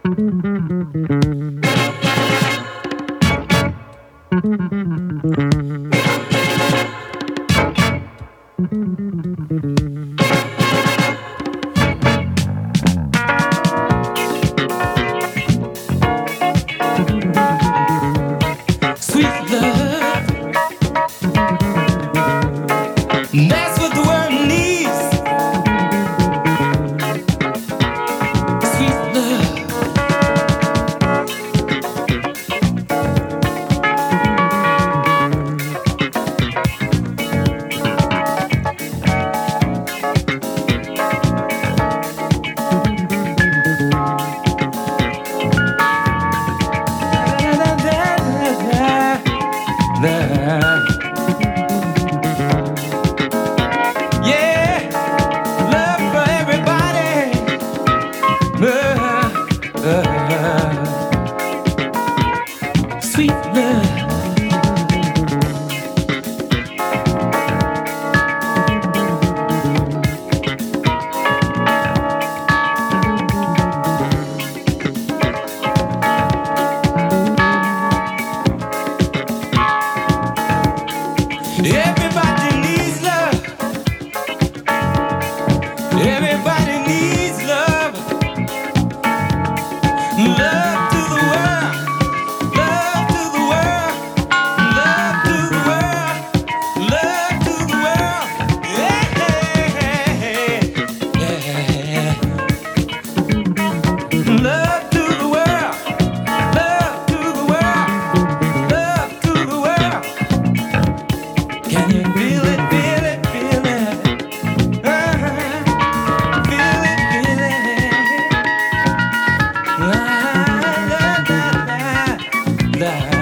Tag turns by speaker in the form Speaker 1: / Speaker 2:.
Speaker 1: That's what the world needs. Sweet love. Yeah, love for everybody. Sweet love. Everybody needs love. Everybody needs love. Love to the world. Love to the world. Love to the world. Love to the world. Yeah, yeah. Love to the world. Love to the world. Love to the world. Can you feel it, feel it, feel it? Feel it, feel it. La, la, la, la, la.